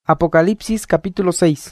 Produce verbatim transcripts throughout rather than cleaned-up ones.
Apocalipsis capítulo seis.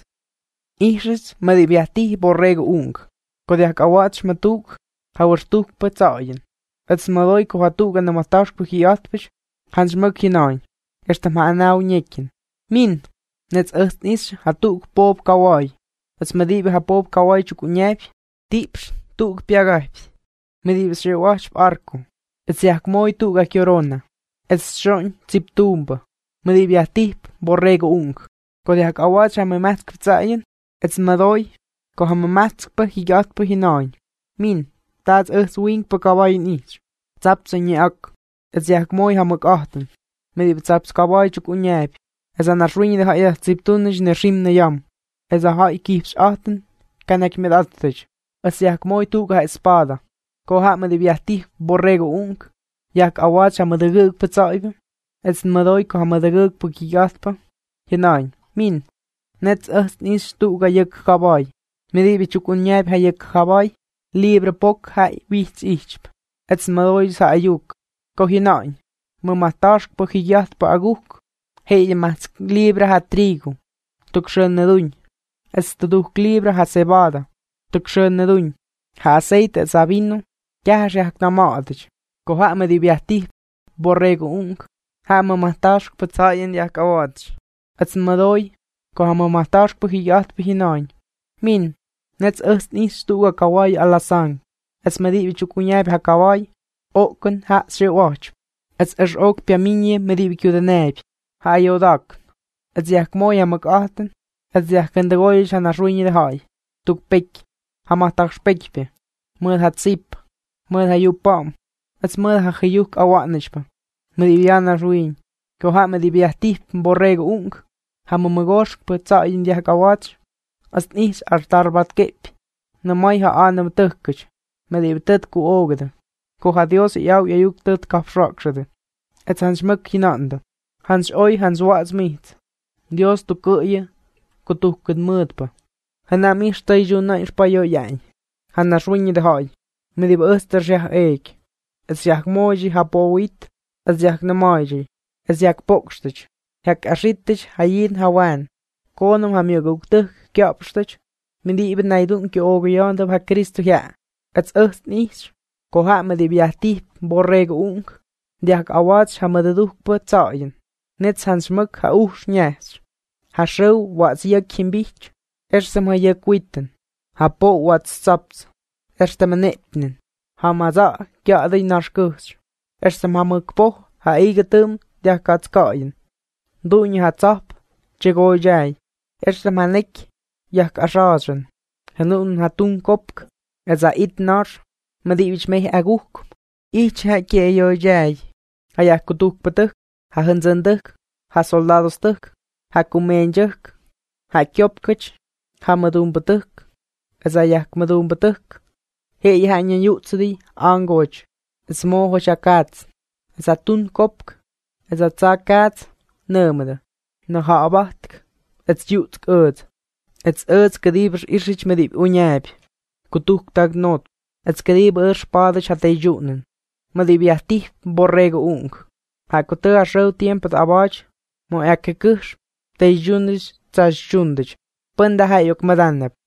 Ishris madibiati borrego ung. Kodiak awach matuk, hawartuk patsayen. Ets madoy kohatuga na matashk hiatpish, hans muk hinain. Esta maanau nyekin. Min, nets echt is hatuk pop kawai. Ets madibi ha pop kawai chukunyep, tips, tuk piagaips. Madibi srewach arko. Ets yak moy tuga kiorona. Ets shon zip tumba. Madibi atip borrego ung. Kodiak awach ha mamatk patsayen. Ets madoy, ko ha mamatk pa hiatpa hinain. Min, taats echt wing pa kawai is. Zaps en yak. Ets yak moy ha mak achten. Madibi zaps kawai chukunyep. Es an arruin de ha ja zip tunnish ne rim ne jam. Es a ha ikips achten, kanek med attish. Es yak moy tuga ha espada. Ko ha madibi atip borrego ung. Yak awach ha madagug patsaive. Ets madoy ko ha madagug pa hiatpa hinain. Min, nets echt is tuga yek kawai. Madibi chukunyep ha yek kawai. Libre pok ha wits ichp. Ets madoy sa ayuk. Ko hinain. Mamatash pa hiatpa aguk. Heille mas libre ha trigo. Tuk schöne duñ. Es tuduk libre ha cebada. Tuk schöne duñ. Ha aceite es a vino. Ya ha namadich. Ko ha me dibiati borrego ung. Ha mamatash pa tsayen ya kawach. Ets madoy. Ko ha mamatash pa hiat pa hinain. Min. Nets echt nis tuga kawai ala sang. Ets medibi chukunyab ha kawai. Oken ha srewach. Ets er ook pia minje medibi kudeneb. Ha yodak. Ets yak moy ha mak achten. Ets yak kendegoyish ha narruinje de hai. Tuk pek. Ha matak spekpe. Mud ha zip. Mud ha yupam. Ets mud ha geyuk awatnishpa. Medibian narruin. Ko ha medibiatip borrego ung. Ha mamagosh pa tsayin yak awach. Ets nis artarbat kep. Na may ha anam tukkuch. Medibitet ku ogede. Ko ha Dios yaw yayuk tut kafrakshade. Ets hans muk hinanda. Hans oy hans wats meet. Dios tu kuye, ko tu kud mudpa. Hanna mi stay jo na ispayo yain. Hanna swinje de hai. Me di öster sjach eek. Es sjach moji ha poit, es sjach na moji. Es sjach pokstich. Hak ashitich hayin hawan. Konum ha mi guktuk kyapstich. Me di iben naidun ki ogion ha Christo ja. Ets öst nis. Ko ha me di biati borrego ung. Diak awats ha me de dukpa tsayen. Nets hans muk ha uch nyes. Ha show wats yek kimbich. Erstem ha yek witten. Ha po wats zaps. Erstem ha nepnen. Ha maza kya de nashkus. Erstem ha muk po ha eigetum diak kats kayen. Dunye ha zap. Chegoy jay. Erstem ha nek. Yak ashazen. Hanun ha tun kopk. Eza it nar. Madivich meh aguk. Ich ha kye yo jay. Ha yak kutuk patuk. Ha hunzenduk, ha soldadostuk, ha kumenjuk, ha kyopkuch, ha madumbatuk, as a yak madumbatuk. He yanyan yutsudi, angoch, as mo hoshakats, as a tun kopk, as a tsakats, nermada, no ha abatk, as jutk erd, as erds kadibers ishich medib unyab, kutuk tag not, as kadib er spadish hat ei jutnen, madibiati borrego ung. Ha kote a show tiempo abach, mo ake kush, te junis tas jundich, punda hayok madanep.